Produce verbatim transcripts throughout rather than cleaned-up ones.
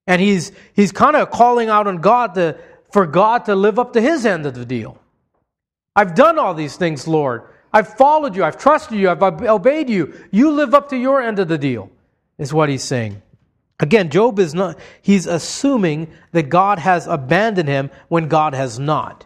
And he's he's kind of calling out on God to, for God to live up to his end of the deal. I've done all these things, Lord. I've followed you. I've trusted you. I've obeyed you. You live up to your end of the deal, is what he's saying. Again, Job is not, he's assuming that God has abandoned him when God has not.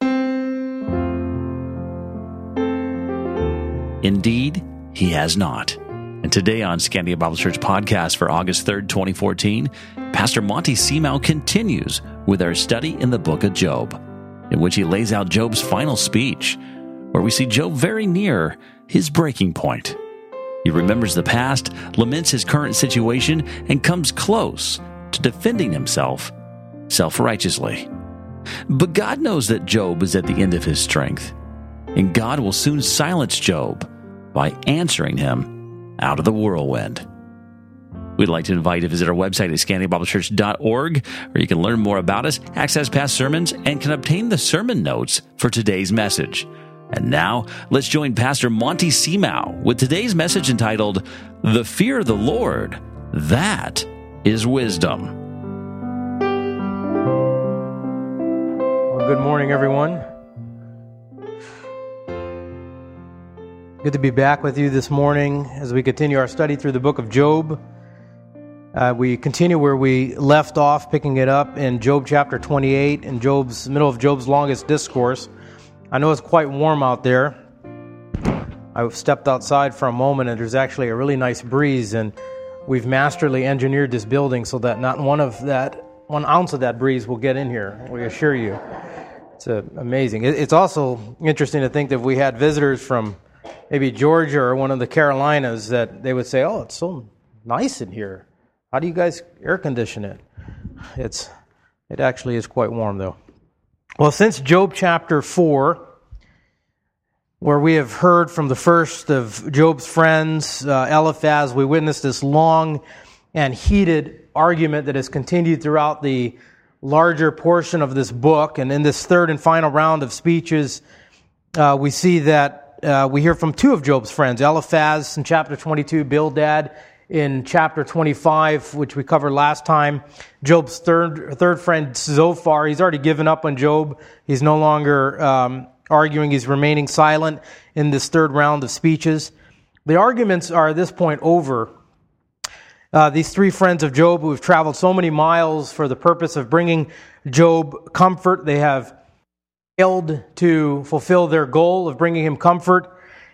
Indeed, he has not. And today on Scandia Bible Church podcast for August third, twenty fourteen, Pastor Monty Seamau continues with our study in the book of Job, in which he lays out Job's final speech, where we see Job very near his breaking point. He remembers the past, laments his current situation, and comes close to defending himself self-righteously. But God knows that Job is at the end of his strength, and God will soon silence Job by answering him out of the whirlwind. We'd like to invite you to visit our website at scandia bible church dot org, where you can learn more about us, access past sermons, and can obtain the sermon notes for today's message. And now, let's join Pastor Monty Seamau with today's message entitled, The Fear of the Lord, That is Wisdom. Well, good morning, everyone. Good to be back with you this morning as we continue our study through the book of Job. Uh, we continue where we left off, picking it up in Job chapter twenty-eight, in Job's middle of Job's longest discourse. I know it's quite warm out there. I stepped outside for a moment, and there's actually a really nice breeze, and we've masterly engineered this building so that not one of that, one ounce of that breeze will get in here, we assure you. It's uh, amazing. It's also interesting to think that if we had visitors from maybe Georgia or one of the Carolinas, that they would say, oh, it's so nice in here. How do you guys air condition it? It's It actually is quite warm, though. Well, since Job chapter four, where we have heard from the first of Job's friends, uh, Eliphaz, we witnessed this long and heated argument that has continued throughout the larger portion of this book. And in this third and final round of speeches, uh, we see that uh, we hear from two of Job's friends, Eliphaz in chapter twenty-two, Bildad in chapter twenty-five, which we covered last time. Job's third third friend, Zophar, he's already given up on Job. He's no longer um, arguing. He's remaining silent in this third round of speeches. The arguments are at this point over. Uh, these three friends of Job who have traveled so many miles for the purpose of bringing Job comfort, they have failed to fulfill their goal of bringing him comfort,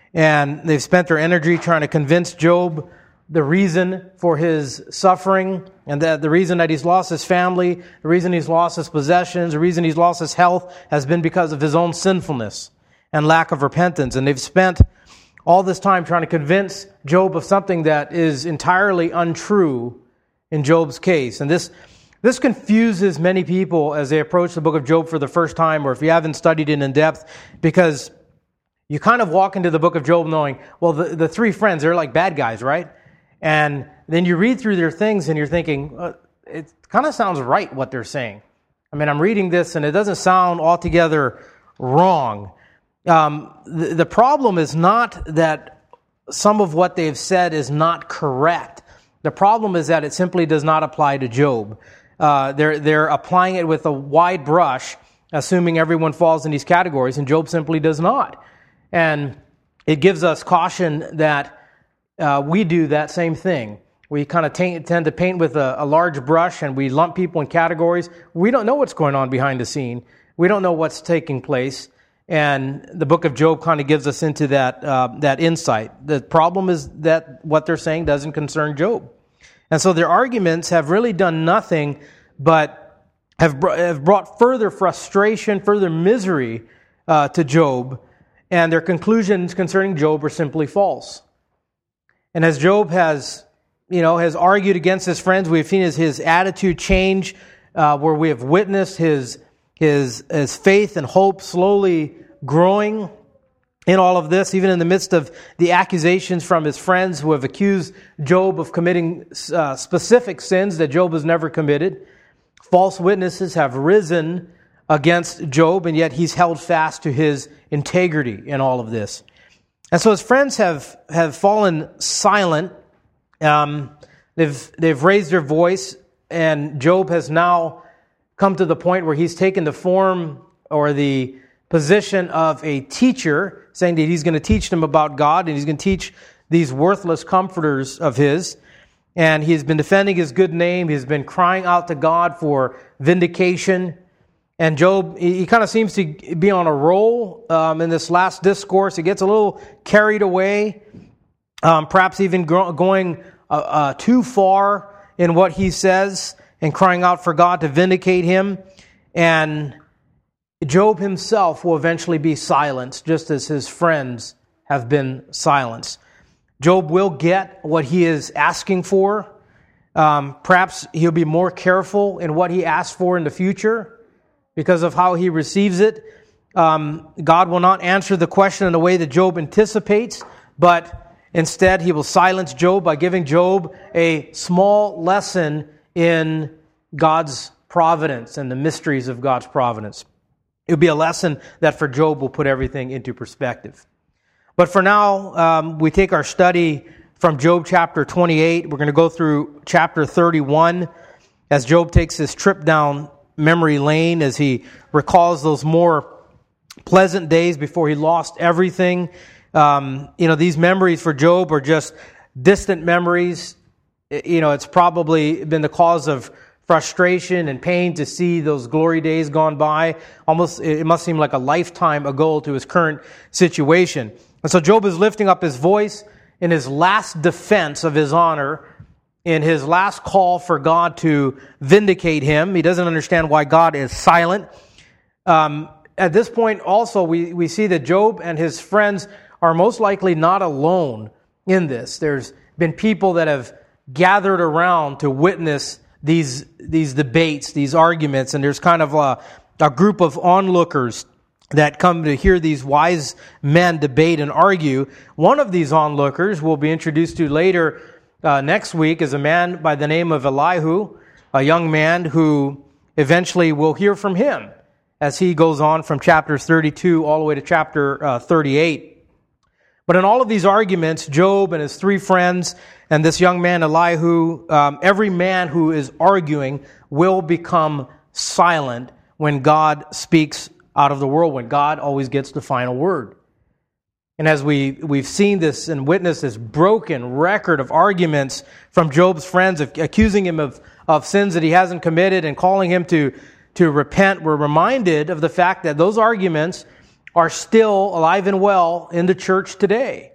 and they've spent their energy trying to convince Job the reason for his suffering, and that the reason that he's lost his family, the reason he's lost his possessions, the reason he's lost his health has been because of his own sinfulness and lack of repentance. And they've spent all this time trying to convince Job of something that is entirely untrue in Job's case. And this this confuses many people as they approach the book of Job for the first time, or if you haven't studied it in depth, because you kind of walk into the book of Job knowing, well, the, the three friends, they're like bad guys, right? And then you read through their things and you're thinking, uh, it kind of sounds right what they're saying. I mean, I'm reading this and it doesn't sound altogether wrong. Um, the, the problem is not that some of what they've said is not correct. The problem is that it simply does not apply to Job. Uh, they're, they're applying it with a wide brush, assuming everyone falls in these categories, and Job simply does not. And it gives us caution that Uh, we do that same thing. We kind of t- tend to paint with a, a large brush, and we lump people in categories. We don't know what's going on behind the scene. We don't know what's taking place. And the book of Job kind of gives us into that uh, that insight. The problem is that what they're saying doesn't concern Job. And so their arguments have really done nothing but have, br- have brought further frustration, further misery uh, to Job. And their conclusions concerning Job are simply false. And as Job has, you know, has argued against his friends, we've seen his, his attitude change, uh, where we have witnessed his, his, his faith and hope slowly growing in all of this, even in the midst of the accusations from his friends who have accused Job of committing uh, specific sins that Job has never committed. False witnesses have risen against Job, and yet he's held fast to his integrity in all of this. And so his friends have, have fallen silent. Um, they've they've raised their voice and Job has now come to the point where he's taken the form or the position of a teacher, saying that he's going to teach them about God, and he's going to teach these worthless comforters of his. And he's been defending his good name. He's been crying out to God for vindication. And Job, he, he kind of seems to be on a roll um, in this last discourse. He gets a little carried away, um, perhaps even gro- going uh, uh, too far in what he says and crying out for God to vindicate him. And Job himself will eventually be silenced, just as his friends have been silenced. Job will get what he is asking for. Um, perhaps he'll be more careful in what he asks for in the future because of how he receives it. Um, God will not answer the question in a way that Job anticipates, but instead he will silence Job by giving Job a small lesson in God's providence and the mysteries of God's providence. It will be a lesson that for Job will put everything into perspective. But for now, um, we take our study from Job chapter twenty-eight. We're going to go through chapter thirty-one as Job takes his trip down memory lane as he recalls those more pleasant days before he lost everything. Um, you know, these memories for Job are just distant memories. You know, it's probably been the cause of frustration and pain to see those glory days gone by. Almost, it must seem like a lifetime ago to his current situation. And so Job is lifting up his voice in his last defense of his honor, in his last call for God to vindicate him. He doesn't understand why God is silent. Um, at this point also, we, we see that Job and his friends are most likely not alone in this. There's been people that have gathered around to witness these these debates, these arguments, and there's kind of a, a group of onlookers that come to hear these wise men debate and argue. One of these onlookers we'll be introduced to later uh, next week is a man by the name of Elihu, a young man who eventually will hear from him as he goes on from chapter thirty-two all the way to chapter uh, thirty-eight. But in all of these arguments, Job and his three friends and this young man Elihu, um, every man who is arguing will become silent when God speaks out of the whirlwind. God always gets the final word. And as we, we've seen this and witnessed this broken record of arguments from Job's friends, of accusing him of, of sins that he hasn't committed and calling him to, to repent, we're reminded of the fact that those arguments are still alive and well in the church today.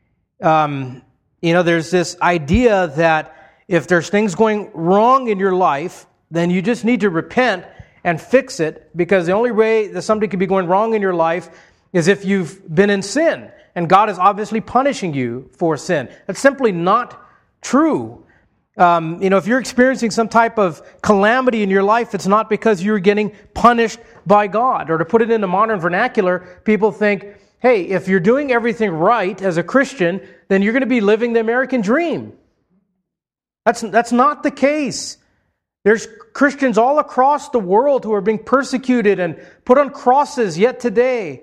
Um, you know, there's this idea that if there's things going wrong in your life, then you just need to repent and fix it, because the only way that something could be going wrong in your life is if you've been in sin, and God is obviously punishing you for sin. That's simply not true. Um, you know, if you're experiencing some type of calamity in your life, it's not because you're getting punished by God. Or to put it into modern vernacular, people think, hey, if you're doing everything right as a Christian, then you're going to be living the American dream. That's, that's not the case. There's Christians all across the world who are being persecuted and put on crosses yet today.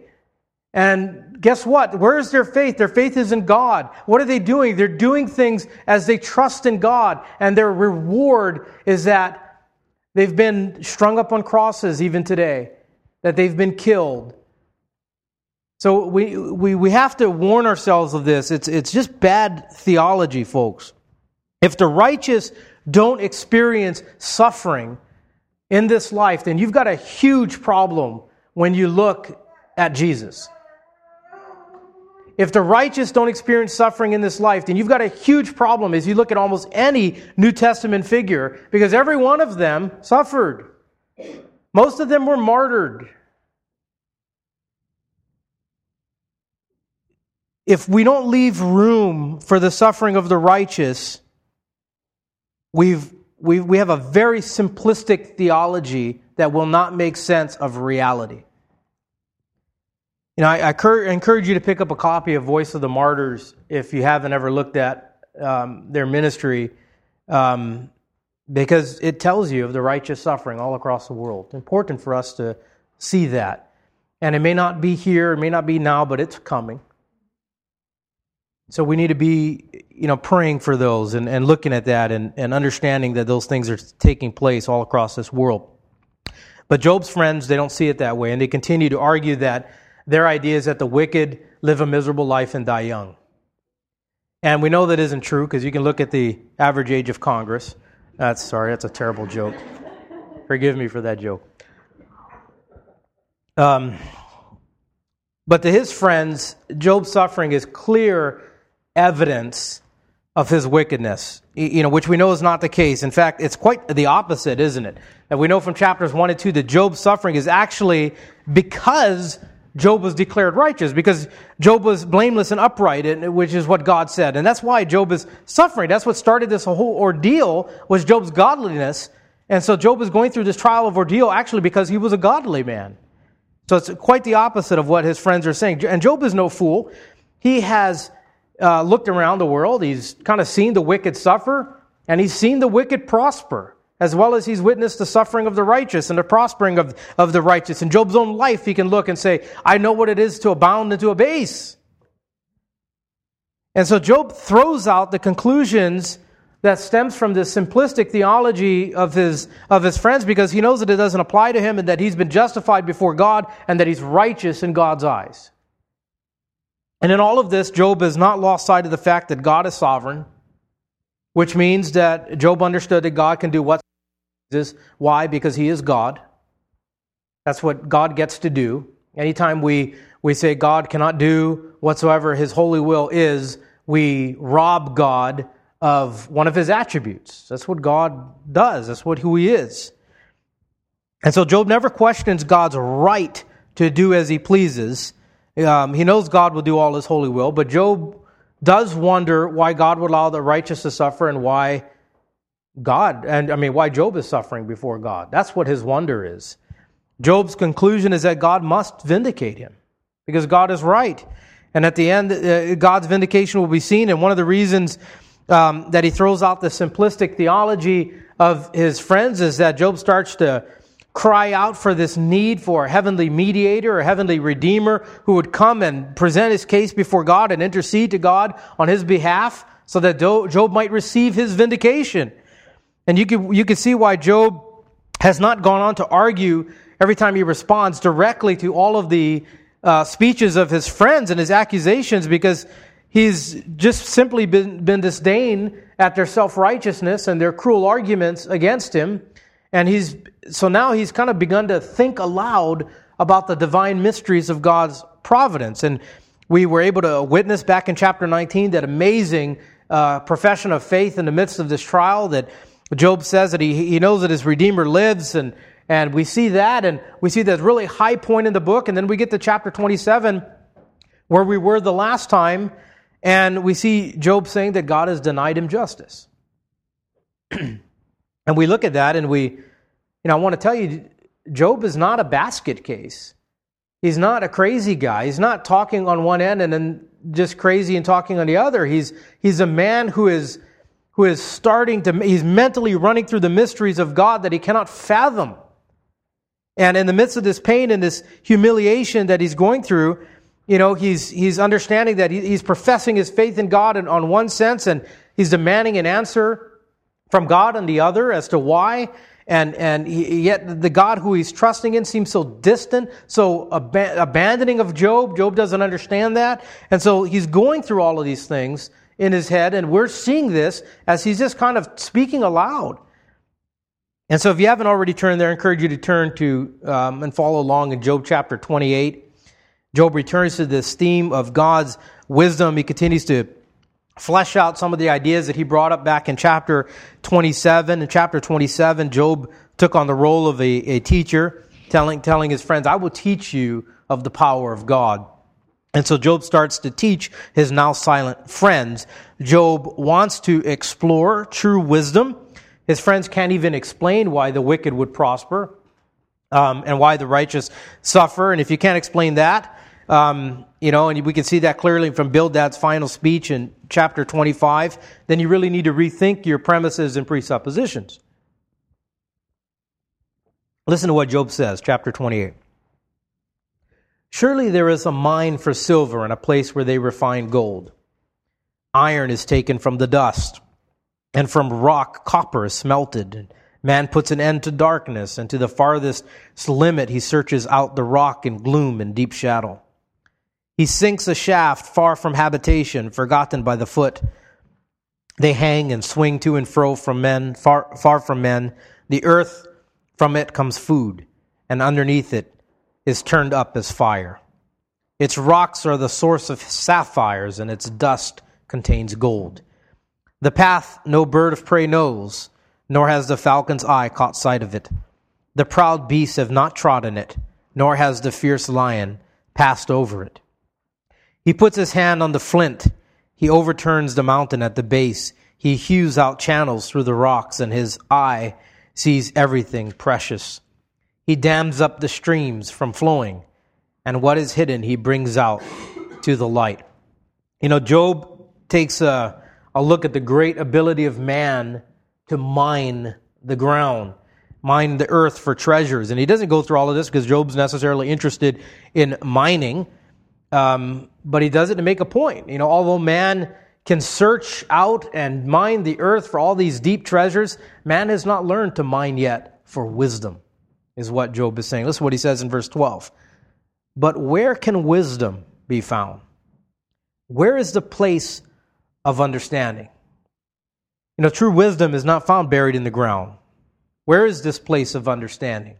And guess what? Where is their faith? Their faith is in God. What are they doing? They're doing things as they trust in God. And their reward is that they've been strung up on crosses even today, that they've been killed. So we we we have to warn ourselves of this. It's it's just bad theology, folks. If the righteous don't experience suffering in this life, then you've got a huge problem when you look at Jesus. If the righteous don't experience suffering in this life, then you've got a huge problem as you look at almost any New Testament figure, because every one of them suffered. Most of them were martyred. If we don't leave room for the suffering of the righteous, we've, we we have a very simplistic theology that will not make sense of reality. You know, I, I encourage you to pick up a copy of Voice of the Martyrs if you haven't ever looked at um, their ministry, um, because it tells you of the righteous suffering all across the world. It's important for us to see that. And it may not be here, it may not be now, but it's coming. So we need to be, you know, praying for those and, and looking at that and, and understanding that those things are taking place all across this world. But Job's friends, they don't see it that way, and they continue to argue that their idea is that the wicked live a miserable life and die young. And we know that isn't true because you can look at the average age of Congress. That's sorry, that's a terrible joke. Forgive me for that joke. Um, but to his friends, Job's suffering is clear evidence of his wickedness, you know, which we know is not the case. In fact, it's quite the opposite, isn't it? And we know from chapters one and two that Job's suffering is actually because Job was declared righteous, because Job was blameless and upright, which is what God said. And that's why Job is suffering. That's what started this whole ordeal, was Job's godliness. And so Job is going through this trial of ordeal actually because he was a godly man. So it's quite the opposite of what his friends are saying. And Job is no fool. He has uh, looked around the world. He's kind of seen the wicked suffer, and he's seen the wicked prosper, as well as he's witnessed the suffering of the righteous and the prospering of, of the righteous. In Job's own life, he can look and say, I know what it is to abound and to abase. And so Job throws out the conclusions that stems from this simplistic theology of his of his friends, because he knows that it doesn't apply to him and that he's been justified before God and that he's righteous in God's eyes. And in all of this, Job has not lost sight of the fact that God is sovereign, which means that Job understood that God can do what he pleases. Why? Because he is God. That's what God gets to do. Anytime we, we say God cannot do whatsoever his holy will is, we rob God of one of his attributes. That's what God does. That's what who he is. And so Job never questions God's right to do as he pleases. Um, he knows God will do all his holy will, but Job does wonder why God would allow the righteous to suffer and why God, and I mean, why Job is suffering before God. That's what his wonder is. Job's conclusion is that God must vindicate him because God is right. And at the end, uh, God's vindication will be seen. And one of the reasons um, that he throws out the simplistic theology of his friends is that Job starts to cry out for this need for a heavenly mediator, a heavenly redeemer who would come and present his case before God and intercede to God on his behalf so that Job might receive his vindication. And you can, you can see why Job has not gone on to argue every time he responds directly to all of the uh, speeches of his friends and his accusations, because he's just simply been, been disdained at their self-righteousness and their cruel arguments against him. And he's so now he's kind of begun to think aloud about the divine mysteries of God's providence. And we were able to witness back in chapter nineteen that amazing uh, profession of faith in the midst of this trial, that Job says that he, he knows that his Redeemer lives, and, and we see that, and we see that really high point in the book. And then we get to chapter twenty-seven, where we were the last time, and we see Job saying that God has denied him justice. And we look at that and we, you know, I want to tell you, Job is not a basket case. He's not a crazy guy. He's not talking on one end and then just crazy and talking on the other. He's he's a man who is who is starting to, he's mentally running through the mysteries of God that he cannot fathom. And in the midst of this pain and this humiliation that he's going through, you know, he's he's understanding that he, he's professing his faith in God in, on one sense, and he's demanding an answer from God on the other as to why, and and he, yet the God who he's trusting in seems so distant, so ab- abandoning of Job. Job doesn't understand that, and so he's going through all of these things in his head, and we're seeing this as he's just kind of speaking aloud. And so if you haven't already turned there, I encourage you to turn to um, and follow along in Job chapter twenty-eight. Job returns to this theme of God's wisdom. He continues to flesh out some of the ideas that he brought up back in chapter twenty-seven. In chapter twenty-seven, Job took on the role of a, a teacher, telling, telling his friends, I will teach you of the power of God. And so Job starts to teach his now silent friends. Job wants to explore true wisdom. His friends can't even explain why the wicked would prosper um, and why the righteous suffer. And if you can't explain that, Um, you know, and we can see that clearly from Bildad's final speech in chapter twenty-five, then you really need to rethink your premises and presuppositions. Listen to what Job says, chapter twenty-eight. Surely there is a mine for silver and a place where they refine gold. Iron is taken from the dust, and from rock copper is smelted. Man puts an end to darkness, and to the farthest limit he searches out the rock in gloom and deep shadow. He sinks a shaft far from habitation, forgotten by the foot. They hang and swing to and fro from men, far, far from men. The earth, from it comes food, and underneath it is turned up as fire. Its rocks are the source of sapphires, and its dust contains gold. The path no bird of prey knows, nor has the falcon's eye caught sight of it. The proud beasts have not trodden it, nor has the fierce lion passed over it. He puts his hand on the flint. He overturns the mountain at the base. He hews out channels through the rocks, and his eye sees everything precious. He dams up the streams from flowing, and what is hidden he brings out to the light. You know, Job takes a, a look at the great ability of man to mine the ground, mine the earth for treasures. And he doesn't go through all of this because Job's necessarily interested in mining, um, but he does it to make a point. You know, although man can search out and mine the earth for all these deep treasures, man has not learned to mine yet for wisdom, is what Job is saying. Listen to what he says in verse twelve. But where can wisdom be found? Where is the place of understanding? You know, true wisdom is not found buried in the ground. Where is this place of understanding?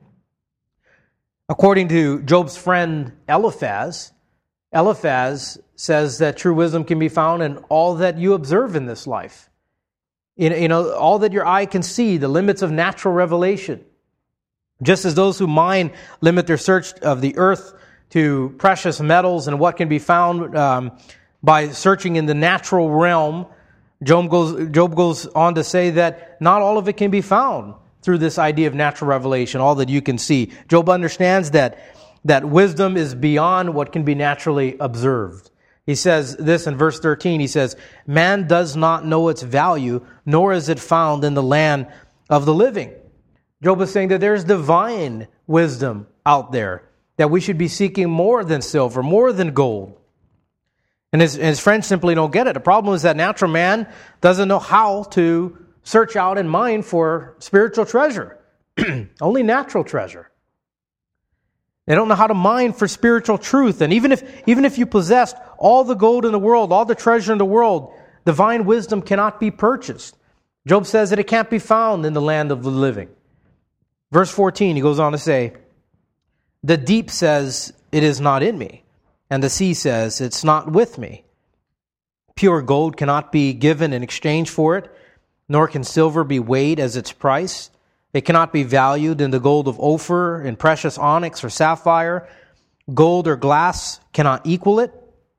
According to Job's friend Eliphaz, Eliphaz says that true wisdom can be found in all that you observe in this life. In, you know, all that your eye can see, the limits of natural revelation. Just as those who mine limit their search of the earth to precious metals and what can be found um, by searching in the natural realm, Job goes, Job goes on to say that not all of it can be found through this idea of natural revelation, all that you can see. Job understands that, that wisdom is beyond what can be naturally observed. He says this in verse thirteen, he says, man does not know its value, nor is it found in the land of the living. Job is saying that there's divine wisdom out there, that we should be seeking more than silver, more than gold. And his, his friends simply don't get it. The problem is that natural man doesn't know how to search out and mine for spiritual treasure. Only natural treasure. They don't know how to mine for spiritual truth. And even if even if you possessed all the gold in the world, all the treasure in the world, divine wisdom cannot be purchased. Job says that it can't be found in the land of the living. Verse fourteen, he goes on to say, the deep says, it is not in me. And the sea says, it's not with me. Pure gold cannot be given in exchange for it, nor can silver be weighed as its price. It cannot be valued in the gold of Ophir, in precious onyx or sapphire. Gold or glass cannot equal it,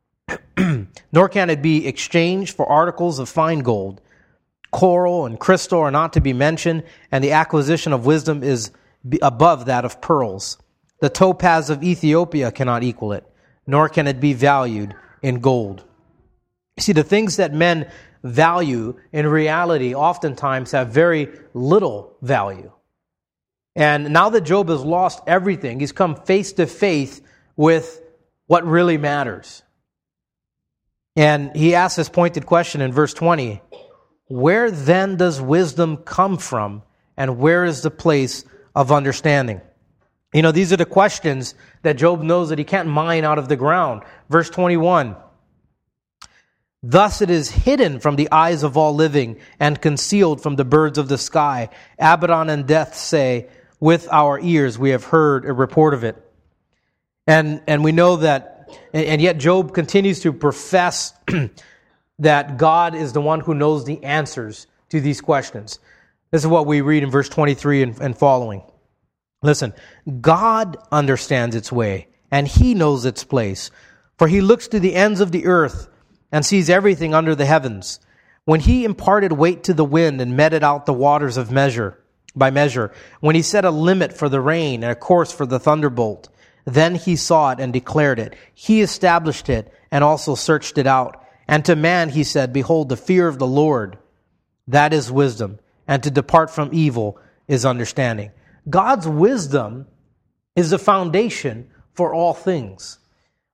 nor can it be exchanged for articles of fine gold. Coral and crystal are not to be mentioned, and the acquisition of wisdom is above that of pearls. The topaz of Ethiopia cannot equal it, nor can it be valued in gold. You see, the things that men value in reality oftentimes have very little value. And now that Job has lost everything, he's come face to face with what really matters. And he asks this pointed question in verse twenty, where then does wisdom come from, and where is the place of understanding? You know, these are the questions that Job knows that he can't mine out of the ground. Verse twenty-one, thus it is hidden from the eyes of all living and concealed from the birds of the sky. Abaddon and Death say, with our ears we have heard a report of it. And and we know that, and yet Job continues to profess that God is the one who knows the answers to these questions. This is what we read in verse twenty-three and, and following. Listen, God understands its way, and He knows its place. For He looks to the ends of the earth and sees everything under the heavens. When He imparted weight to the wind and meted out the waters of measure by measure, when He set a limit for the rain and a course for the thunderbolt, then He saw it and declared it. He established it and also searched it out. And to man He said, behold, the fear of the Lord, that is wisdom, and to depart from evil is understanding. God's wisdom is the foundation for all things.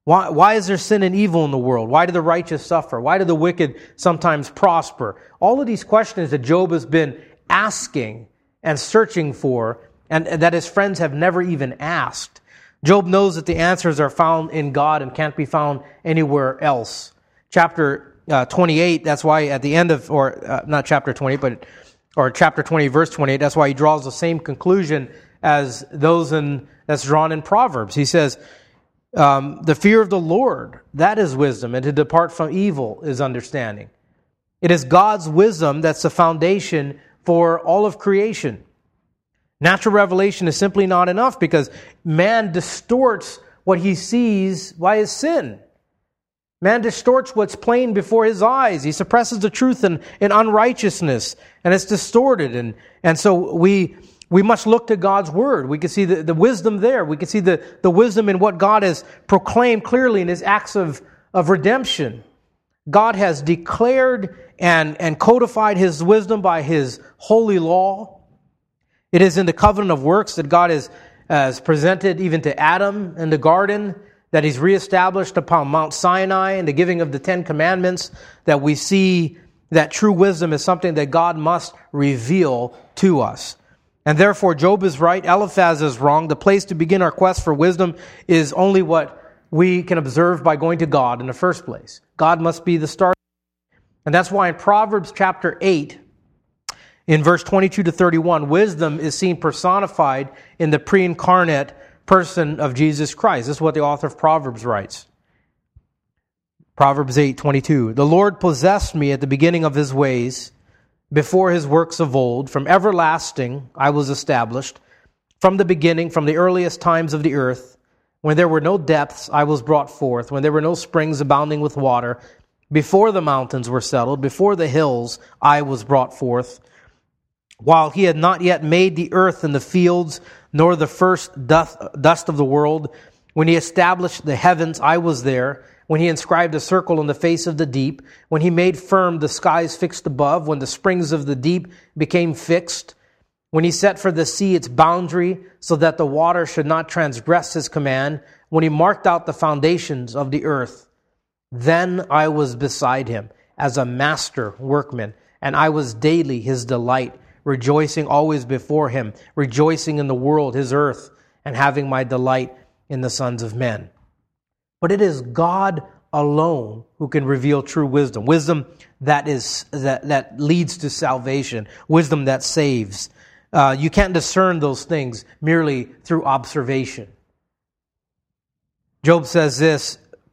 Why, why is there sin and evil in the world? Why do the righteous suffer? Why do the wicked sometimes prosper? All of these questions that Job has been asking and searching for, and, and that his friends have never even asked. Job knows that the answers are found in God and can't be found anywhere else. Chapter uh, twenty-eight, that's why at the end of, or uh, not chapter twenty, but or chapter twenty, verse twenty-eight, that's why he draws the same conclusion as those in that's drawn in Proverbs. He says, um, the fear of the Lord, that is wisdom, and to depart from evil is understanding. It is God's wisdom that's the foundation for all of creation. Natural revelation is simply not enough because man distorts what he sees by his sin. Man distorts what's plain before his eyes. He suppresses the truth in, in unrighteousness, and it's distorted. And, and so we we must look to God's Word. We can see the, the wisdom there. We can see the, the wisdom in what God has proclaimed clearly in His acts of, of redemption. God has declared and, and codified His wisdom by His holy law. It is in the covenant of works that God has, has presented even to Adam in the garden, that He's reestablished upon Mount Sinai and the giving of the Ten Commandments, that we see that true wisdom is something that God must reveal to us. And therefore, Job is right, Eliphaz is wrong. The place to begin our quest for wisdom is only what we can observe by going to God in the first place. God must be the start. And that's why in Proverbs chapter eight, in verse twenty-two to thirty-one, wisdom is seen personified in the pre-incarnate person of Jesus Christ. This is what the author of Proverbs writes. Proverbs eight twenty-two. The Lord possessed me at the beginning of His ways, before His works of old. From everlasting I was established. From the beginning, from the earliest times of the earth, when there were no depths, I was brought forth. When there were no springs abounding with water, before the mountains were settled, before the hills, I was brought forth. While He had not yet made the earth and the fields, nor the first dust of the world, when He established the heavens, I was there. When He inscribed a circle on the face of the deep, when He made firm the skies fixed above, when the springs of the deep became fixed, when He set for the sea its boundary, so that the water should not transgress His command, when He marked out the foundations of the earth, then I was beside Him as a master workman, and I was daily His delight, rejoicing always before Him, rejoicing in the world, His earth, and having my delight in the sons of men. But it is God alone who can reveal true wisdom. Wisdom that is that, that leads to salvation. Wisdom that saves. Uh, you can't discern those things merely through observation. Job says this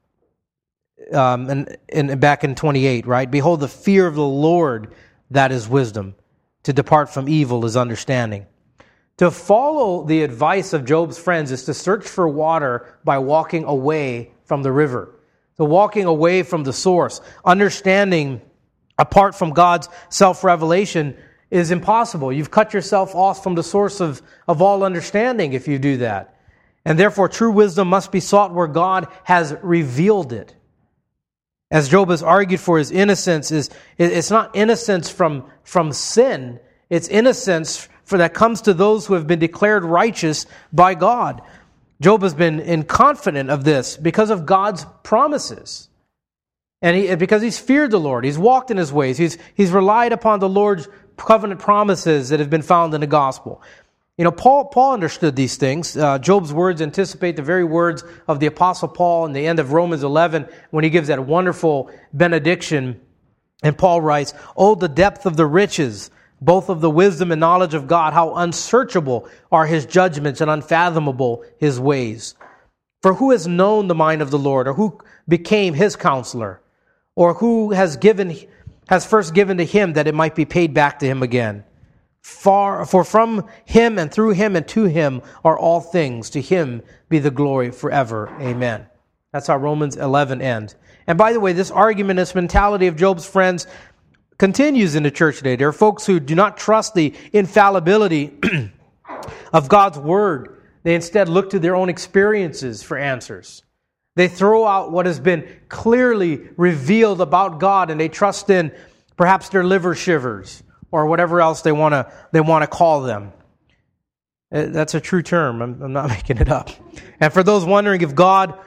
um, in, in, back in twenty-eight, right? Behold, the fear of the Lord, that is wisdom. To depart from evil is understanding. To follow the advice of Job's friends is to search for water by walking away from the river. So walking away from the source. Understanding apart from God's self-revelation is impossible. You've cut yourself off from the source of, of all understanding if you do that. And therefore, true wisdom must be sought where God has revealed it. As Job has argued for his innocence, is it's not innocence from, from sin. It's innocence for that comes to those who have been declared righteous by God. Job has been in confident of this because of God's promises. And he, because he's feared the Lord. He's walked in His ways. He's, he's relied upon the Lord's covenant promises that have been found in the gospel. You know, Paul, Paul understood these things. Uh, Job's words anticipate the very words of the Apostle Paul in the end of Romans eleven when he gives that wonderful benediction. And Paul writes, "Oh, the depth of the riches, both of the wisdom and knowledge of God, how unsearchable are His judgments and unfathomable His ways. For who has known the mind of the Lord, or who became His counselor, or who has given has first given to Him that it might be paid back to Him again? Far, for from Him and through Him and to Him are all things. To Him be the glory forever. Amen." That's how Romans eleven ends. And by the way, this argument, this mentality of Job's friends continues in the church today. There are folks who do not trust the infallibility of God's Word. They instead look to their own experiences for answers. They throw out what has been clearly revealed about God, and they trust in perhaps their liver shivers or whatever else they want to they want to call them. That's a true term. I'm, I'm not making it up. And for those wondering if God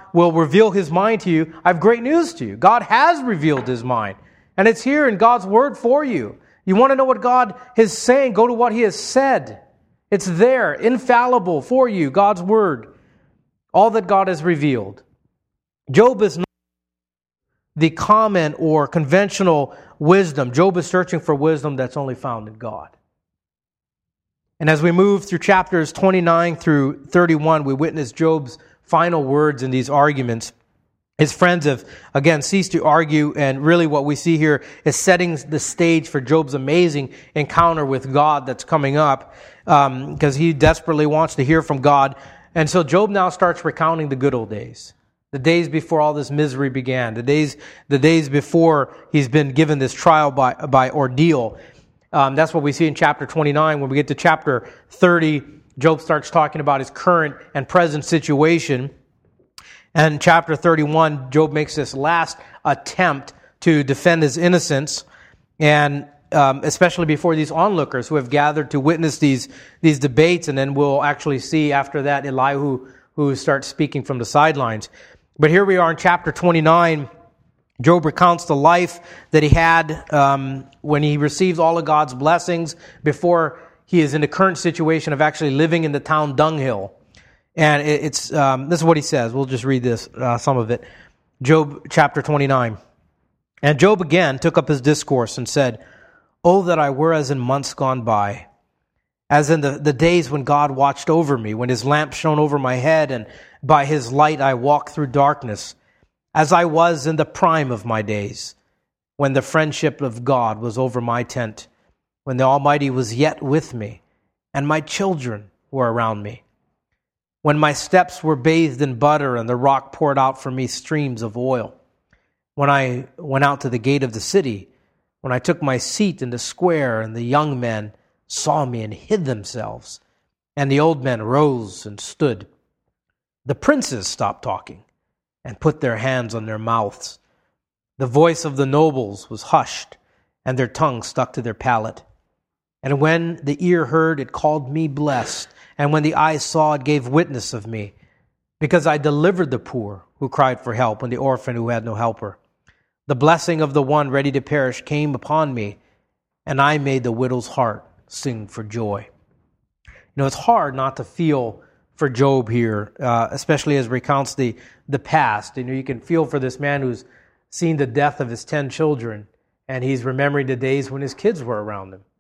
will reveal His mind to you, I have great news to you. God has revealed His mind. And it's here in God's Word for you. You want to know what God is saying? Go to what He has said. It's there, infallible for you, God's Word. All that God has revealed. Job is not the common or conventional wisdom. Job is searching for wisdom that's only found in God. And as we move through chapters twenty-nine through thirty-one, we witness Job's final words in these arguments. His friends have, again, ceased to argue, and really what we see here is setting the stage for Job's amazing encounter with God that's coming up, because um, he desperately wants to hear from God. And so Job now starts recounting the good old days, the days before all this misery began, the days the days before he's been given this trial by, by ordeal. Um, that's what we see in chapter twenty-nine. When we get to chapter thirty, Job starts talking about his current and present situation. And chapter thirty-one, Job makes this last attempt to defend his innocence, and um, especially before these onlookers who have gathered to witness these these debates. And then we'll actually see after that Elihu, who starts speaking from the sidelines. But here we are in chapter twenty-nine. Job recounts the life that he had um, when he received all of God's blessings before he is in the current situation of actually living in the town dunghill. And it's um, this is what he says. We'll just read this, uh, some of it. Job chapter twenty-nine. And Job again took up his discourse and said, "Oh, that I were as in months gone by, as in the, the days when God watched over me, when His lamp shone over my head, and by His light I walked through darkness, as I was in the prime of my days, when the friendship of God was over my tent, when the Almighty was yet with me, and my children were around me. When my steps were bathed in butter, and the rock poured out for me streams of oil. When I went out to the gate of the city, when I took my seat in the square, and the young men saw me and hid themselves, and the old men rose and stood. The princes stopped talking and put their hands on their mouths. The voice of the nobles was hushed, and their tongue stuck to their palate. And when the ear heard, it called me blessed. And when the eye saw, it gave witness of me. Because I delivered the poor who cried for help, and the orphan who had no helper. The blessing of the one ready to perish came upon me, and I made the widow's heart sing for joy." You know, it's hard not to feel for Job here, uh, especially as he recounts the, the past. You know, you can feel for this man who's seen the death of his ten children, and he's remembering the days when his kids were around him.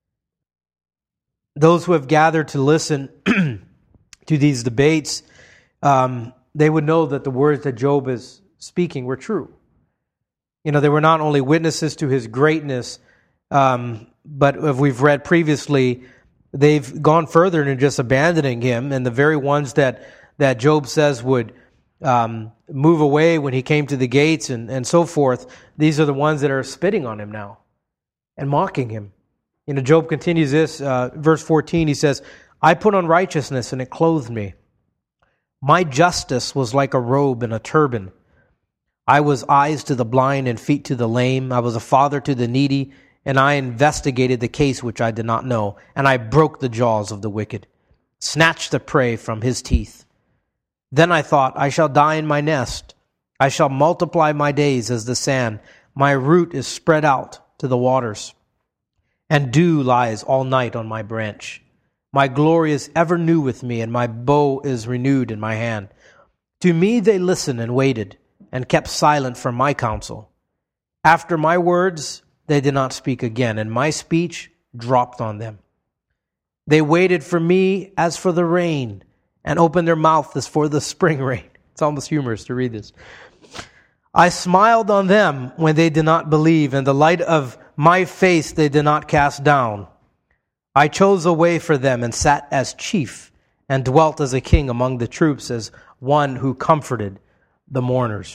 Those who have gathered to listen to these debates, um, they would know that the words that Job is speaking were true. You know, they were not only witnesses to his greatness, um, but as we've read previously, they've gone further than just abandoning him, and the very ones that, that Job says would um, move away when he came to the gates and, and so forth, these are the ones that are spitting on him now and mocking him. You know, Job continues this, uh, verse fourteen, he says, "I put on righteousness and it clothed me. My justice was like a robe and a turban. I was eyes to the blind and feet to the lame. I was a father to the needy, and I investigated the case which I did not know, and I broke the jaws of the wicked, snatched the prey from his teeth. Then I thought, I shall die in my nest. I shall multiply my days as the sand. My root is spread out to the waters, and dew lies all night on my branch. My glory is ever new with me, and my bow is renewed in my hand. To me they listened and waited, and kept silent from my counsel. After my words they did not speak again, and my speech dropped on them. They waited for me as for the rain, and opened their mouth as for the spring rain." It's almost humorous to read this. "I smiled on them when they did not believe, and the light of my face they did not cast down. I chose a way for them and sat as chief, and dwelt as a king among the troops, as one who comforted the mourners."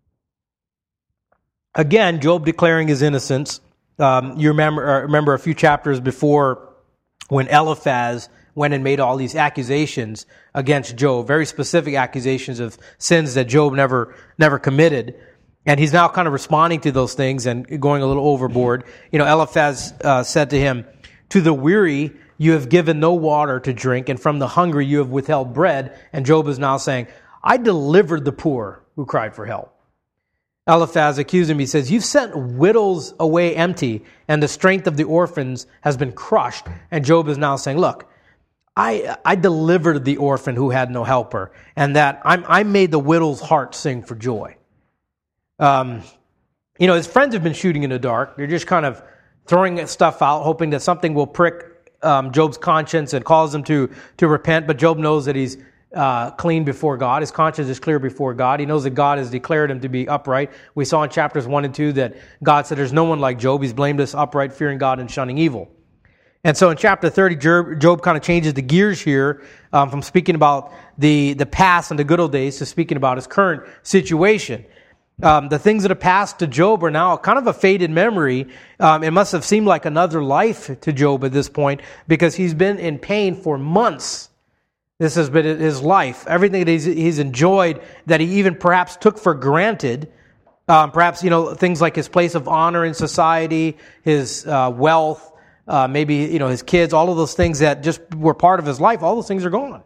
Again, Job declaring his innocence. Um, you remember, uh, remember a few chapters before when Eliphaz went and made all these accusations against Job, very specific accusations of sins that Job never never committed. And he's now kind of responding to those things and going a little overboard. You know, Eliphaz uh, said to him, "To the weary you have given no water to drink, and from the hungry you have withheld bread." And Job is now saying, I delivered the poor who cried for help. Eliphaz accused him. He says, you've sent widows away empty, and the strength of the orphans has been crushed. And Job is now saying, look, I I delivered the orphan who had no helper, and that I'm, I made the widow's heart sing for joy. Um, you know, his friends have been shooting in the dark. They're just kind of throwing stuff out, hoping that something will prick um, Job's conscience and cause him to, to repent. But Job knows that he's uh, clean before God. His conscience is clear before God. He knows that God has declared him to be upright. We saw in chapters one and two that God said there's no one like Job. He's blameless, upright, fearing God, and shunning evil. And so in chapter thirty, Job, Job kind of changes the gears here um, from speaking about the, the past and the good old days to speaking about his current situation. Um, the things that have passed to Job are now kind of a faded memory. Um, it must have seemed like another life to Job at this point because he's been in pain for months. This has been his life. Everything that he's, he's enjoyed that he even perhaps took for granted, um, perhaps, you know, things like his place of honor in society, his uh, wealth, Uh, maybe, you know, his kids, all of those things that just were part of his life, all those things are gone.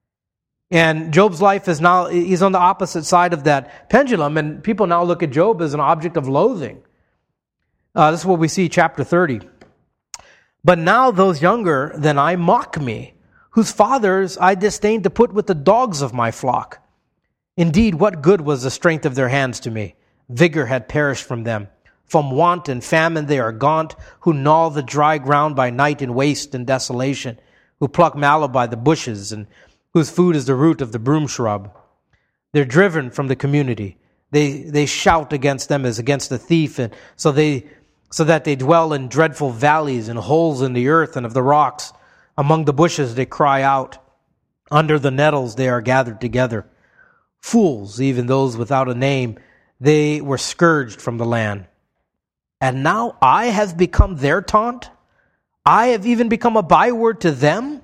And Job's life is now, he's on the opposite side of that pendulum, and people now look at Job as an object of loathing. Uh, this is what we see, chapter thirty. But now those younger than I mock me, whose fathers I disdained to put with the dogs of my flock. Indeed, what good was the strength of their hands to me? Vigor had perished from them. From want and famine they are gaunt, who gnaw the dry ground by night in waste and desolation, who pluck mallow by the bushes, and whose food is the root of the broom shrub. They're driven from the community. They they shout against them as against a thief, and so they so that they dwell in dreadful valleys and holes in the earth and of the rocks. Among the bushes they cry out. Under the nettles they are gathered together. Fools, even those without a name, they were scourged from the land. And now I have become their taunt? I have even become a byword to them?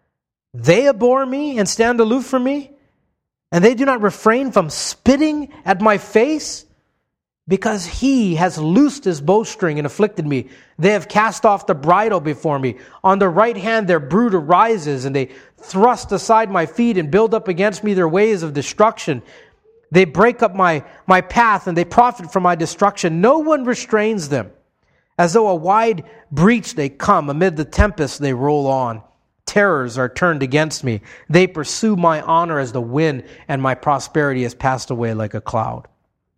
They abhor me and stand aloof from me? And they do not refrain from spitting at my face? Because he has loosed his bowstring and afflicted me. They have cast off the bridle before me. On the right hand their brood arises, and they thrust aside my feet and build up against me their ways of destruction. They break up my, my path, and they profit from my destruction. No one restrains them. As though a wide breach they come, amid the tempest they roll on. Terrors are turned against me. They pursue my honor as the wind, and my prosperity has passed away like a cloud.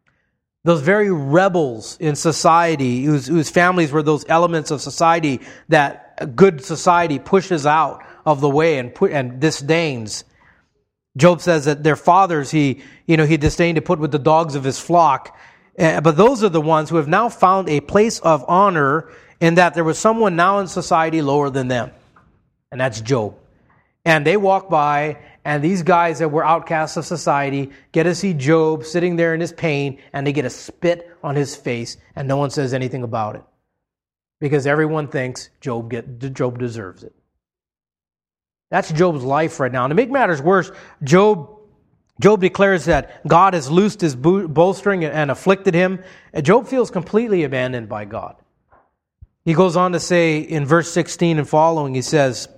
Those very rebels in society, whose, whose families were those elements of society that a good society pushes out of the way and, put, and disdains. Job says that their fathers, he, you know, he disdained to put with the dogs of his flock. Uh, but those are the ones who have now found a place of honor in that there was someone now in society lower than them. And that's Job. And they walk by, and these guys that were outcasts of society get to see Job sitting there in his pain, and they get a spit on his face, and no one says anything about it. Because everyone thinks Job, get, Job deserves it. That's Job's life right now. And to make matters worse, Job Job declares that God has loosed his bowstring and afflicted him. And Job feels completely abandoned by God. He goes on to say in verse sixteen and following, he says,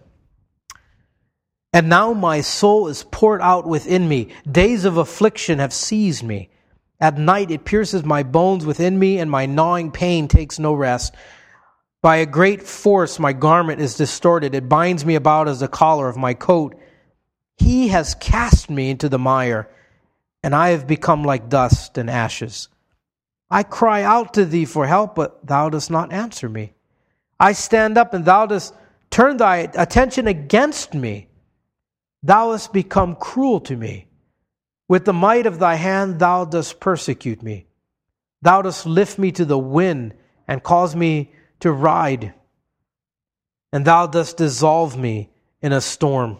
"And now my soul is poured out within me. Days of affliction have seized me. At night it pierces my bones within me, and my gnawing pain takes no rest. By a great force my garment is distorted. It binds me about as the collar of my coat. He has cast me into the mire, and I have become like dust and ashes. I cry out to thee for help, but thou dost not answer me. I stand up, and thou dost turn thy attention against me. Thou hast become cruel to me. With the might of thy hand thou dost persecute me. Thou dost lift me to the wind and cause me to ride, and thou dost dissolve me in a storm.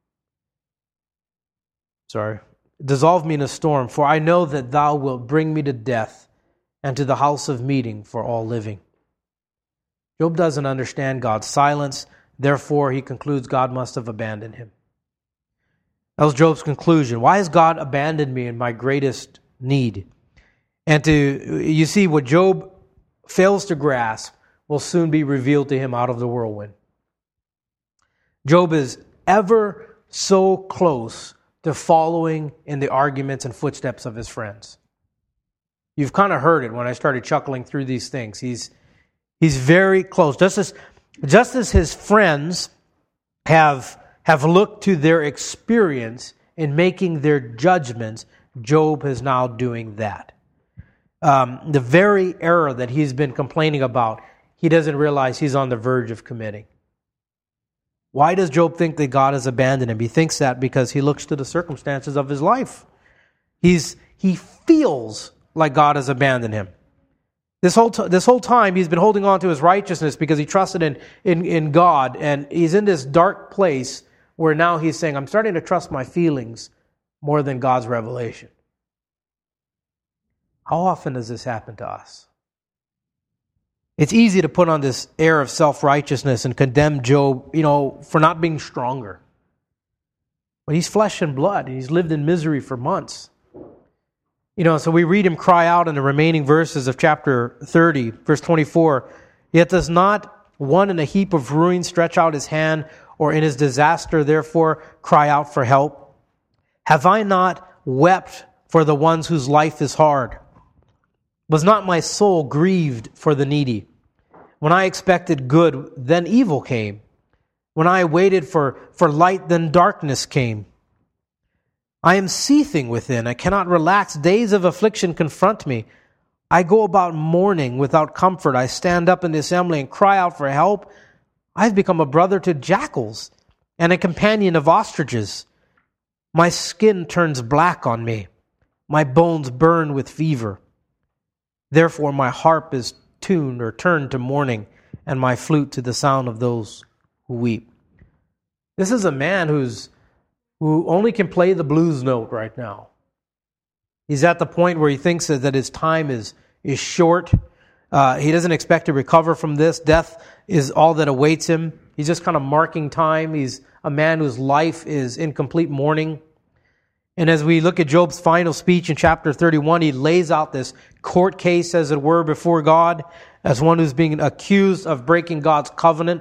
Sorry. Dissolve me in a storm, for I know that thou wilt bring me to death and to the house of meeting for all living." Job doesn't understand God's silence, therefore he concludes God must have abandoned him. That was Job's conclusion. Why has God abandoned me in my greatest need? And to you see, what Job fails to grasp will soon be revealed to him out of the whirlwind. Job is ever so close to following in the arguments and footsteps of his friends. You've kind of heard it when I started chuckling through these things. He's he's very close. Just as, just as his friends have, have looked to their experience in making their judgments, Job is now doing that. Um, the very error that he's been complaining about, he doesn't realize he's on the verge of committing. Why does Job think that God has abandoned him? He thinks that because he looks to the circumstances of his life. He's he feels like God has abandoned him. This whole t- this whole time he's been holding on to his righteousness because he trusted in, in, in God, and he's in this dark place where now he's saying, I'm starting to trust my feelings more than God's revelation. How often does this happen to us? It's easy to put on this air of self-righteousness and condemn Job, you know, for not being stronger. But he's flesh and blood, and he's lived in misery for months. You know, so we read him cry out in the remaining verses of chapter thirty, verse twenty-four, yet does not one in a heap of ruin stretch out his hand, or in his disaster, therefore, cry out for help? Have I not wept for the ones whose life is hard? Was not my soul grieved for the needy? When I expected good, then evil came. When I waited for, for light, then darkness came. I am seething within. I cannot relax. Days of affliction confront me. I go about mourning without comfort. I stand up in the assembly and cry out for help. I've become a brother to jackals and a companion of ostriches. My skin turns black on me. My bones burn with fever. Therefore my harp is tuned or turned to mourning, and my flute to the sound of those who weep. This is a man who's who only can play the blues note right now. He's at the point where he thinks that his time is, is short. Uh, he doesn't expect to recover from this. Death is all that awaits him. He's just kind of marking time. He's a man whose life is in complete mourning. And as we look at Job's final speech in chapter thirty-one, he lays out this court case, as it were, before God, as one who's being accused of breaking God's covenant.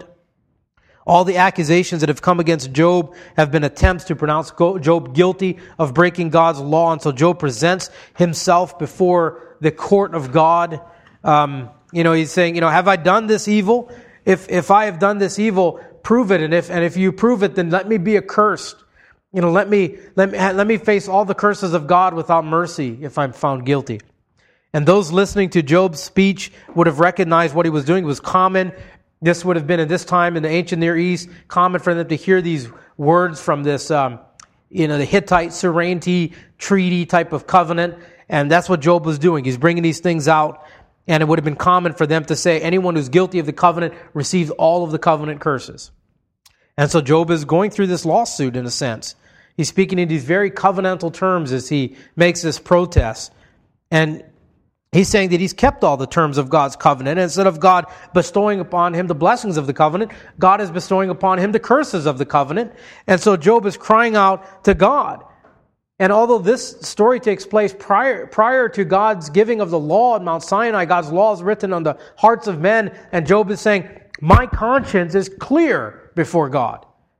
All the accusations that have come against Job have been attempts to pronounce Job guilty of breaking God's law. And so Job presents himself before the court of God. Um, you know, he's saying, you know, have I done this evil? If if I have done this evil, prove it. And if and if you prove it, then let me be accursed. You know, let me let me let me face all the curses of God without mercy if I'm found guilty. And those listening to Job's speech would have recognized what he was doing. It was common. This would have been at this time in the ancient Near East, common for them to hear these words from this, um, you know, the Hittite sovereignty treaty type of covenant. And that's what Job was doing. He's bringing these things out. And it would have been common for them to say, anyone who's guilty of the covenant receives all of the covenant curses. And so Job is going through this lawsuit in a sense. He's speaking in these very covenantal terms as he makes this protest. And he's saying that he's kept all the terms of God's covenant. And instead of God bestowing upon him the blessings of the covenant, God is bestowing upon him the curses of the covenant. And so Job is crying out to God. And although this story takes place prior, prior to God's giving of the law at Mount Sinai, God's law is written on the hearts of men, and Job is saying, my conscience is clear before God.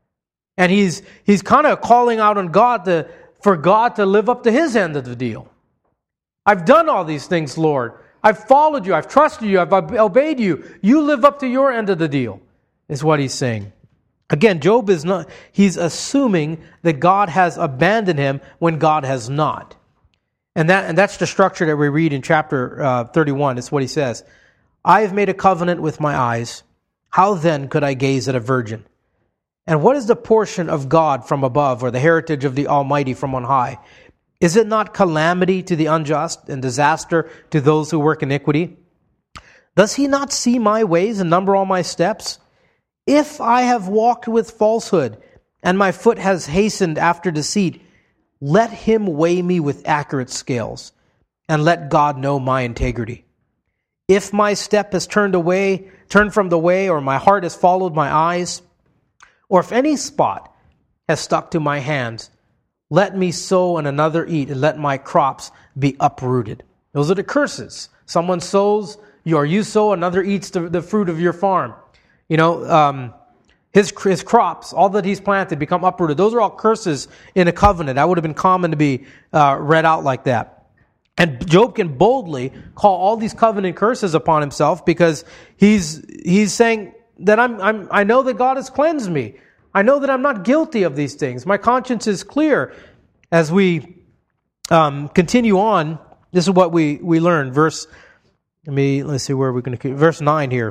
And he's he's kind of calling out on God to, for God to live up to his end of the deal. I've done all these things, Lord. I've followed you. I've trusted you. I've obeyed you. You live up to your end of the deal, is what he's saying. Again, Job is not, he's assuming that God has abandoned him when God has not. And that and that's the structure that we read in chapter uh, thirty-one. It's what he says. I have made a covenant with my eyes. How then could I gaze at a virgin? And what is the portion of God from above, or the heritage of the Almighty from on high? Is it not calamity to the unjust and disaster to those who work iniquity? Does he not see my ways and number all my steps? If I have walked with falsehood, and my foot has hastened after deceit, let him weigh me with accurate scales, and let God know my integrity. If my step has turned away, turned from the way, or my heart has followed my eyes, or if any spot has stuck to my hands, let me sow and another eat, and let my crops be uprooted. Those are the curses. Someone sows, or you sow, another eats the, the fruit of your farm. You know, um, His, his crops, all that he's planted, become uprooted. Those are all curses in a covenant. That would have been common to be uh, read out like that. And Job can boldly call all these covenant curses upon himself because he's he's saying that I'm I'm I know that God has cleansed me. I know that I'm not guilty of these things. My conscience is clear. As we um, continue on, this is what we we learn. Verse, let me let's see where we're going to verse nine here.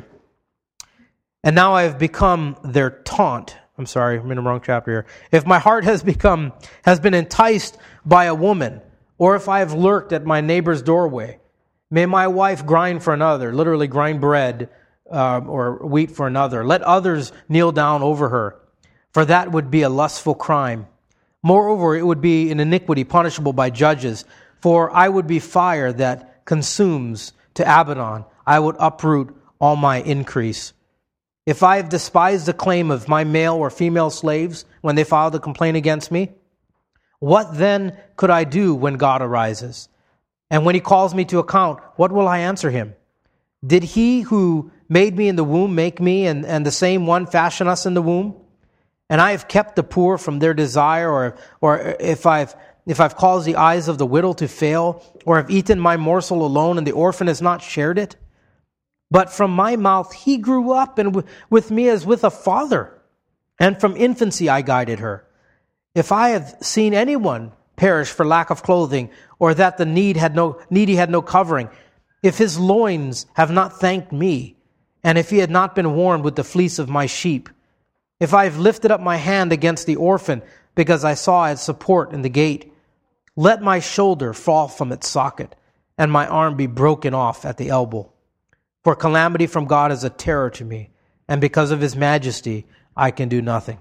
And now I have become their taunt. I'm sorry, I'm in the wrong chapter here. If my heart has become, has been enticed by a woman, or if I have lurked at my neighbor's doorway, may my wife grind for another, literally grind bread uh, or wheat for another. Let others kneel down over her, for that would be a lustful crime. Moreover, it would be an iniquity punishable by judges, for I would be fire that consumes to Abaddon. I would uproot all my increase. If I have despised the claim of my male or female slaves when they filed a complaint against me, what then could I do when God arises? And when he calls me to account, what will I answer him? Did he who made me in the womb make me, and, and the same one fashion us in the womb? And I have kept the poor from their desire, or or if I've if I've caused the eyes of the widow to fail, or have eaten my morsel alone, and the orphan has not shared it? But from my mouth he grew up, and w- with me as with a father. And from infancy I guided her. If I have seen anyone perish for lack of clothing, or that the need had no needy had no covering, if his loins have not thanked me, and if he had not been warmed with the fleece of my sheep, if I have lifted up my hand against the orphan, because I saw its support in the gate, let my shoulder fall from its socket, and my arm be broken off at the elbow. For calamity from God is a terror to me, and because of his majesty, I can do nothing.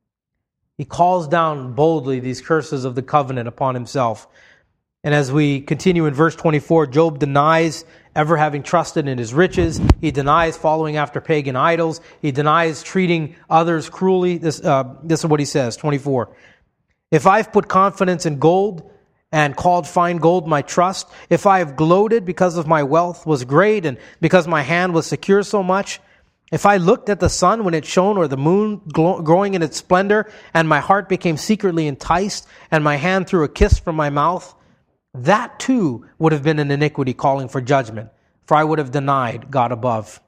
He calls down boldly these curses of the covenant upon himself. And as we continue in verse twenty-four, Job denies ever having trusted in his riches. He denies following after pagan idols. He denies treating others cruelly. This, uh, this is what he says, twenty-four. If I've put confidence in gold and called fine gold my trust, if I have gloated because of my wealth was great and because my hand was secure so much, if I looked at the sun when it shone or the moon glow, growing in its splendor, and my heart became secretly enticed and my hand threw a kiss from my mouth, that too would have been an iniquity calling for judgment, for I would have denied God above.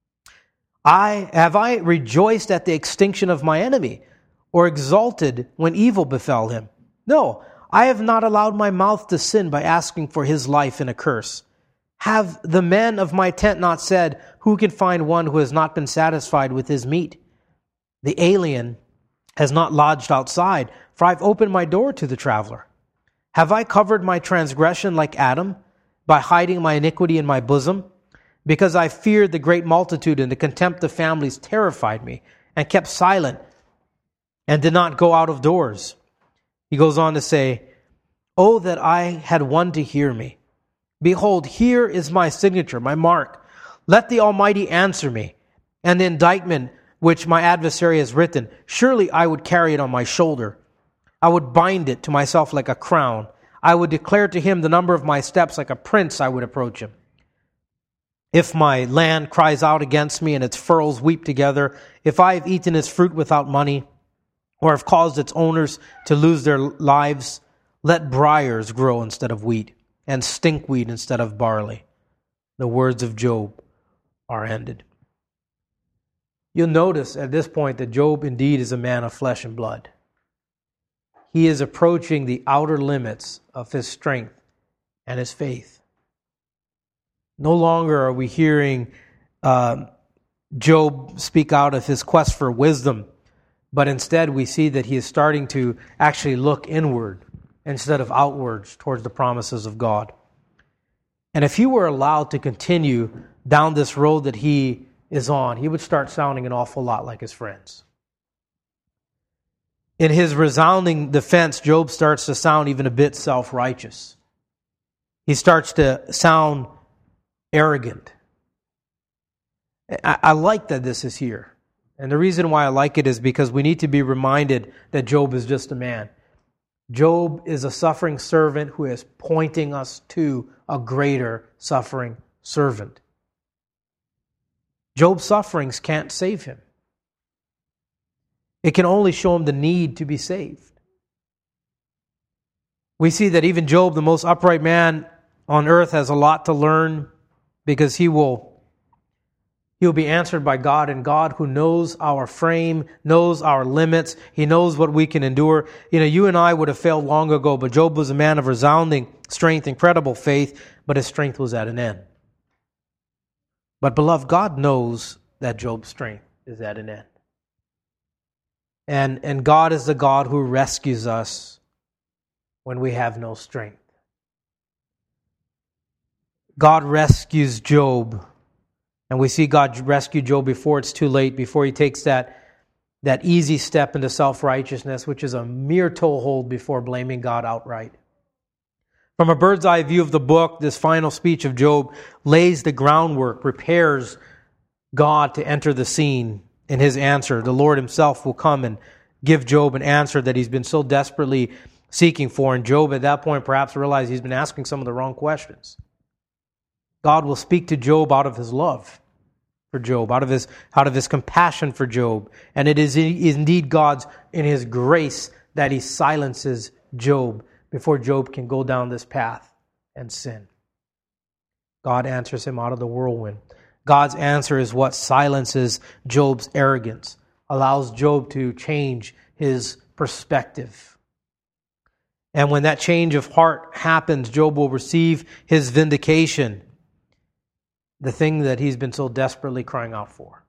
I have I rejoiced at the extinction of my enemy, or exulted when evil befell him? No, I have not allowed my mouth to sin by asking for his life in a curse. Have the men of my tent not said, who can find one who has not been satisfied with his meat? The alien has not lodged outside, for I've opened my door to the traveler. Have I covered my transgression like Adam, by hiding my iniquity in my bosom? Because I feared the great multitude, and the contempt of families terrified me, and kept silent, and did not go out of doors. He goes on to say, oh, that I had one to hear me. Behold, here is my signature, my mark. Let the Almighty answer me. And the indictment which my adversary has written, surely I would carry it on my shoulder. I would bind it to myself like a crown. I would declare to him the number of my steps, like a prince I would approach him. If my land cries out against me and its furrows weep together, if I have eaten its fruit without money, or have caused its owners to lose their lives, let briars grow instead of wheat, and stinkweed instead of barley. The words of Job are ended. You'll notice at this point that Job indeed is a man of flesh and blood. He is approaching the outer limits of his strength and his faith. No longer are we hearing uh, Job speak out of his quest for wisdom, but instead we see that he is starting to actually look inward instead of outwards towards the promises of God. And if he were allowed to continue down this road that he is on, he would start sounding an awful lot like his friends. In his resounding defense, Job starts to sound even a bit self-righteous. He starts to sound arrogant. I, I like that this is here. And the reason why I like it is because we need to be reminded that Job is just a man. Job is a suffering servant who is pointing us to a greater suffering servant. Job's sufferings can't save him. It can only show him the need to be saved. We see that even Job, the most upright man on earth, has a lot to learn because he will He will be answered by God, and God, who knows our frame, knows our limits. He knows what we can endure. You know, you and I would have failed long ago, but Job was a man of resounding strength, incredible faith, but his strength was at an end. But beloved, God knows that Job's strength is at an end. And, and God is the God who rescues us when we have no strength. God rescues Job. And we see God rescue Job before it's too late, before he takes that, that easy step into self-righteousness, which is a mere toehold before blaming God outright. From a bird's eye view of the book, this final speech of Job lays the groundwork, prepares God to enter the scene in his answer. The Lord himself will come and give Job an answer that he's been so desperately seeking for. And Job at that point perhaps realized he's been asking some of the wrong questions. God will speak to Job out of his love for Job, out of his, out of his compassion for Job. And it is indeed God's, in his grace, that he silences Job before Job can go down this path and sin. God answers him out of the whirlwind. God's answer is what silences Job's arrogance, allows Job to change his perspective. And when that change of heart happens, Job will receive his vindication, the thing that he's been so desperately crying out for.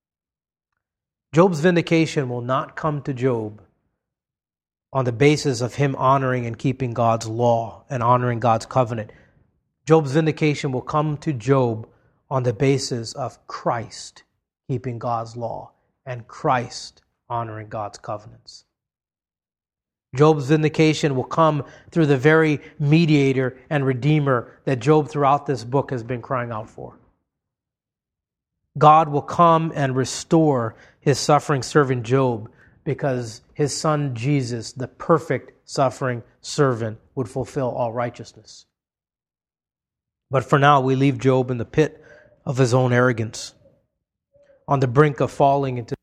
Job's vindication will not come to Job on the basis of him honoring and keeping God's law and honoring God's covenant. Job's vindication will come to Job on the basis of Christ keeping God's law and Christ honoring God's covenants. Job's vindication will come through the very mediator and redeemer that Job throughout this book has been crying out for. God will come and restore his suffering servant Job because his son Jesus, the perfect suffering servant, would fulfill all righteousness. But for now, we leave Job in the pit of his own arrogance, on the brink of falling into.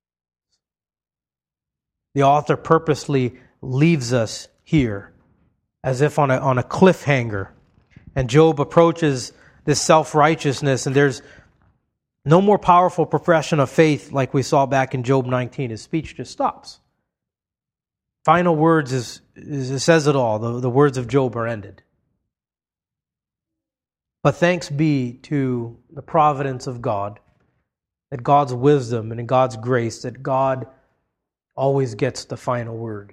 The author purposely leaves us here as if on a, on a cliffhanger. And Job approaches this self-righteousness, and there's no more powerful profession of faith like we saw back in Job nineteen. His speech just stops. Final words is, is it says it all. The, the words of Job are ended. But thanks be to the providence of God, that God's wisdom and in God's grace, that God always gets the final word.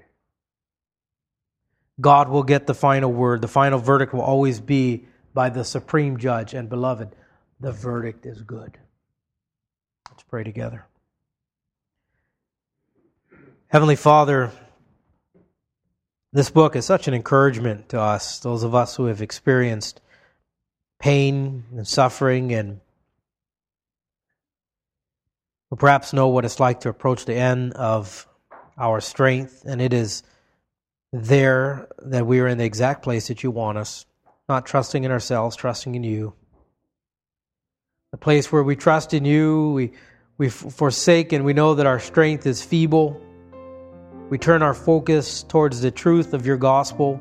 God will get the final word. The final verdict will always be by the supreme judge. And beloved, the verdict is good. Let's pray together. Heavenly Father, this book is such an encouragement to us, those of us who have experienced pain and suffering and who perhaps know what it's like to approach the end of our strength. And it is there that we are in the exact place that you want us, not trusting in ourselves, trusting in you. The place where we trust in you, we, we forsake and we know that our strength is feeble. We turn our focus towards the truth of your gospel.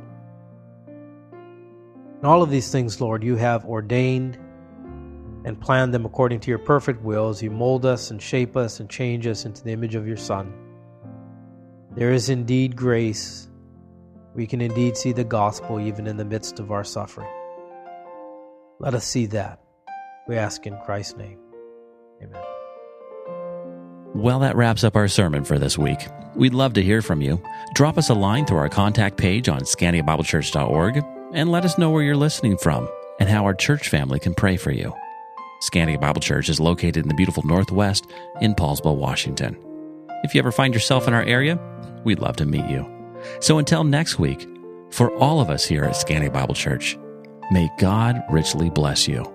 And all of these things, Lord, you have ordained and planned them according to your perfect will as you mold us and shape us and change us into the image of your Son. There is indeed grace. We can indeed see the gospel even in the midst of our suffering. Let us see that. We ask in Christ's name. Amen. Well, that wraps up our sermon for this week. We'd love to hear from you. Drop us a line through our contact page on scandia bible church dot org and let us know where you're listening from and how our church family can pray for you. Scandia Bible Church is located in the beautiful Northwest in Paulsville, Washington. If you ever find yourself in our area, we'd love to meet you. So until next week, for all of us here at Scandia Bible Church, may God richly bless you.